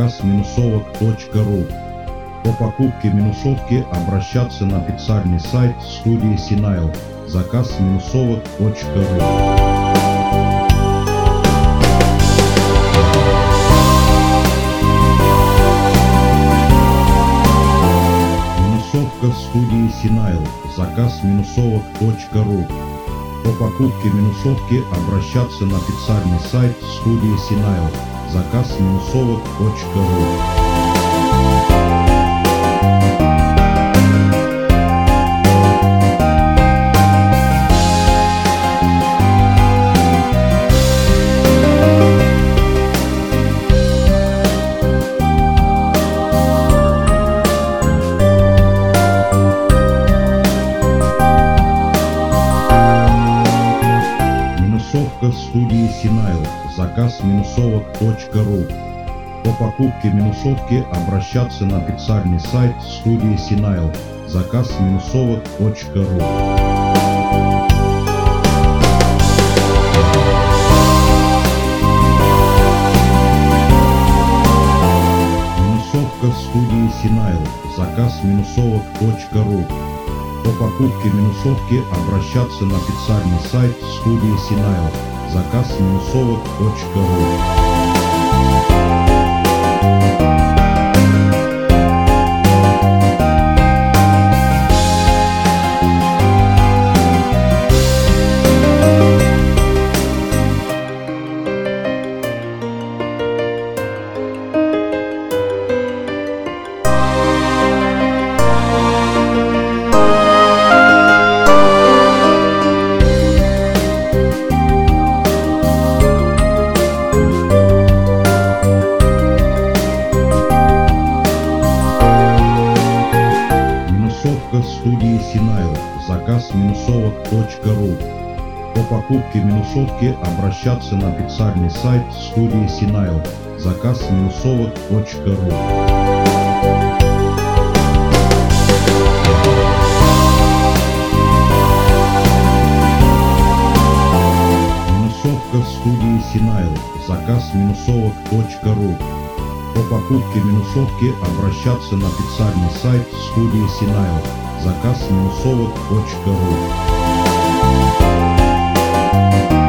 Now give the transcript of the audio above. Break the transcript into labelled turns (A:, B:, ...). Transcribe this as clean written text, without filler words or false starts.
A: заказ минусовок.ру. По покупке минусовки обращаться на официальный сайт студии Синайл. Заказ минусовок.ру. Минусовка студии Синайл. Заказ минусовок.ру. По покупке минусовки обращаться на официальный сайт студии Синайл. Заказ минусовок.ру. Минусовка студии Синайл. Заказ минусовок.ру. По покупке минусовки обращаться на официальный сайт студии Синайл. Заказ минусовок.ру. Минусовка студии Синайл. Заказ минусовок.ру. По покупке минусовки обращаться на официальный сайт студии Синайл. Заказ минусовок.ру. Студии Синайл. Заказ минусовок.ру. По покупке минусовки обращаться на официальный сайт студии Синайл. Заказ минусовок.ру. Минусовка студии Синайл. Заказ минусовок.ру. По покупке минусовки обращаться на официальный сайт студии Синайл. Заказ минусовок.ру.